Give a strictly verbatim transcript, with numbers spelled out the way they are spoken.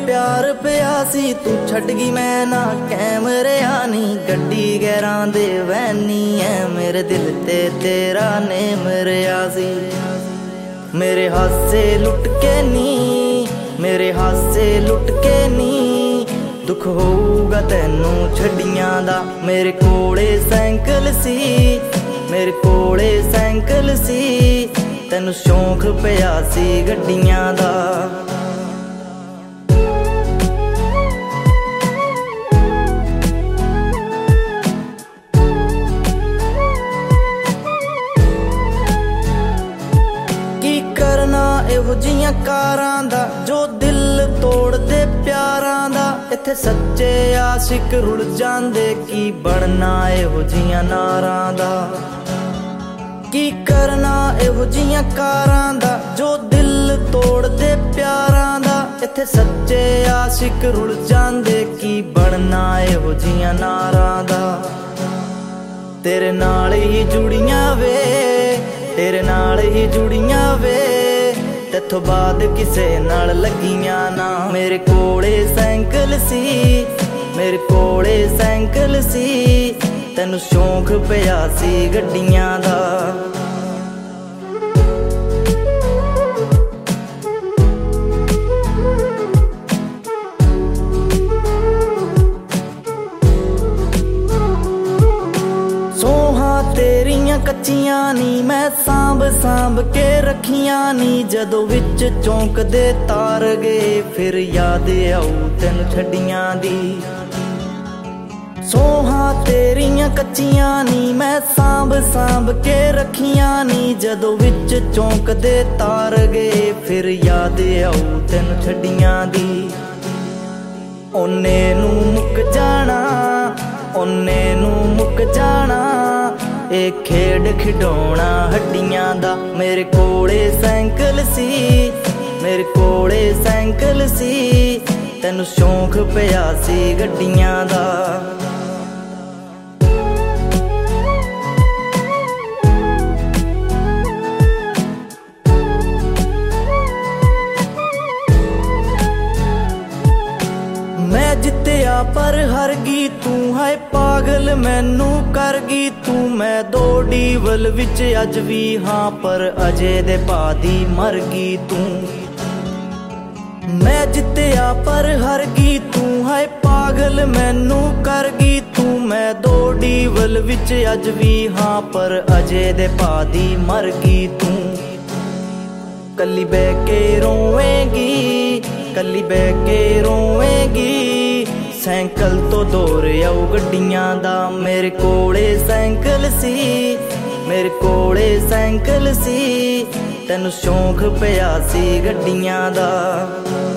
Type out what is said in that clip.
प्यार पिया सी तू छड़ गई मैं ना कैमरिया नी गड्डी गैरां दे वैनी है मेरे दिल ते तेरा नेम रिया सी। मेरे हासे लुट के नी मेरे हासे लुट के नी दुख होऊगा तैनू छड्डियां दा। मेरे कोले साइकिल सी मेरे कोले साइकिल सी तैनू शौक पिया सी गड्डियां दा। की करना इहो जियां कारां दा जो दिल तोड़ दे प्यारां दा। इत्थे सच्चे आशिक रुल जांदे की बनना इहो जियां नारां दा। की करना इहो जियां कारां दा जो दिल तोड़ दे प्यारां दा। इत्थे सच्चे आशिक रुल जांदे की बनना इहो जियां नारां दा। तेरे नाल ही जुड़ियां वे तेरे नाल ही जुड़ियां वे तेथों बाद किसे नाल लगियां ना। मेरे कोले साइकिल सी मेरे कोले साइकिल सी तैनू शौक पिया सी गड्डियां दा। सोहां तेरियां कच्चियां नी मैं सांभ सांभ के रखियां नी जदों विच चौंक दे तार गए फिर याद आऊ तैनू छड्डियां दी। सोहां तेरियां कच्चियां नी मैं सांभ सांभ के रखियां नी जदों विच चौंक दे तार गए फिर याद आऊ तैनू छड्डियां दी। ओने नू मुक जाना ओने नू मुक जाना ए खेड खिडौना हड्डियां दा। मेरे कोले साइकिल सी मेरे कोले साइकिल सी तैनू शौक पिया सी गड्डियां दा। मैं जित्तिया पर हर गई तू है पागल मैनू कर गई तू। मैं दो डीवल विच अज भी हाँ पर अजे दे पादी मर गई तू। मैं जित्तिया पर हर गई तू है पागल मैनू कर गई तू। मैं दो डीवल विच अज भी हाँ पर अजे दे पादी मर गई तू। कली बह के रोवेगी कली बह के रोवेगी साइकिल तो दूर आऊ गड्डियां दा। मेरे कोले साइकिल सी मेरे कोले साइकिल सी तैनू शौक पिया सी गड्डियां दा।